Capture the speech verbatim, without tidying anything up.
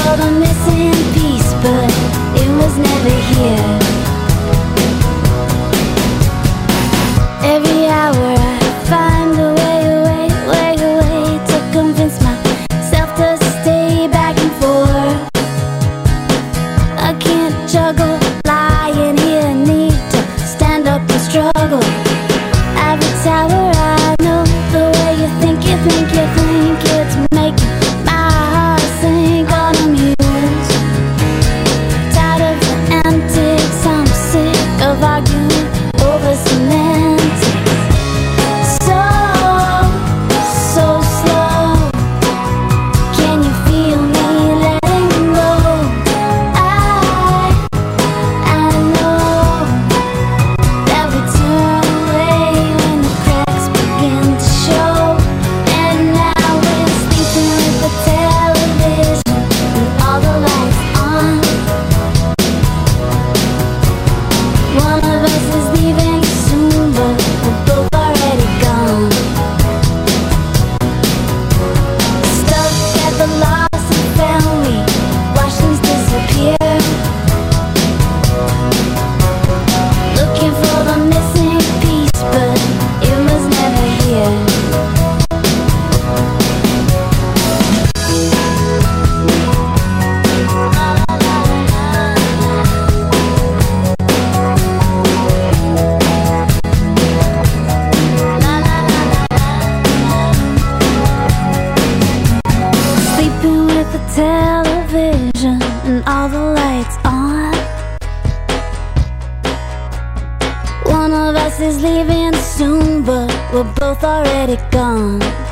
for the missing piece, but it was never here. Every hour I find a way, a way, way, a way to convince myself to stay back and forth. I can't juggle lying here, need to stand up and struggle. Every tower I know, the way you think, you think, you think, it's making my heart sink on the muse. Tired of the antics, I'm sick of arguing over semantics. So, so slow, can you feel me letting go? I, I know that we turn away when the cracks begin to show. And now we're sleeping with the television and all the lights on. One of us is leaving soon, but we're both already gone. Stuck at the lost and found, we watch things disappear. Looking for the missing piece, but it was never here. Sleeping with the television and all the lights on. One of us is leaving soon, but we're both already gone.